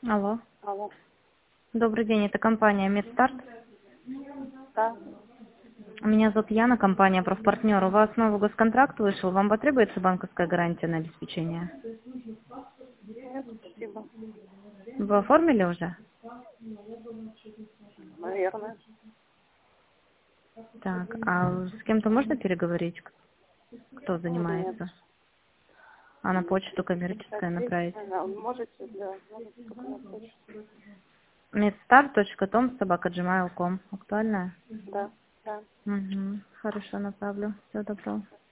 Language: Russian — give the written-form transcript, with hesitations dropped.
Алло. Алло. Добрый день, это компания Медстарт. Да. Меня зовут Яна, компания «Профпартнер». У вас новый госконтракт вышел, вам потребуется банковская гарантия на обеспечение? Нет, спасибо. Вы оформили уже? Наверное. Так, а с кем-то можно переговорить? Кто Нет. занимается? А на почту коммерческая направить? Можете, да. Можете только на почту. medstart.tom@gmail.com. Актуальная? Да. Да. Угу. Хорошо, направлю. Всего доброго.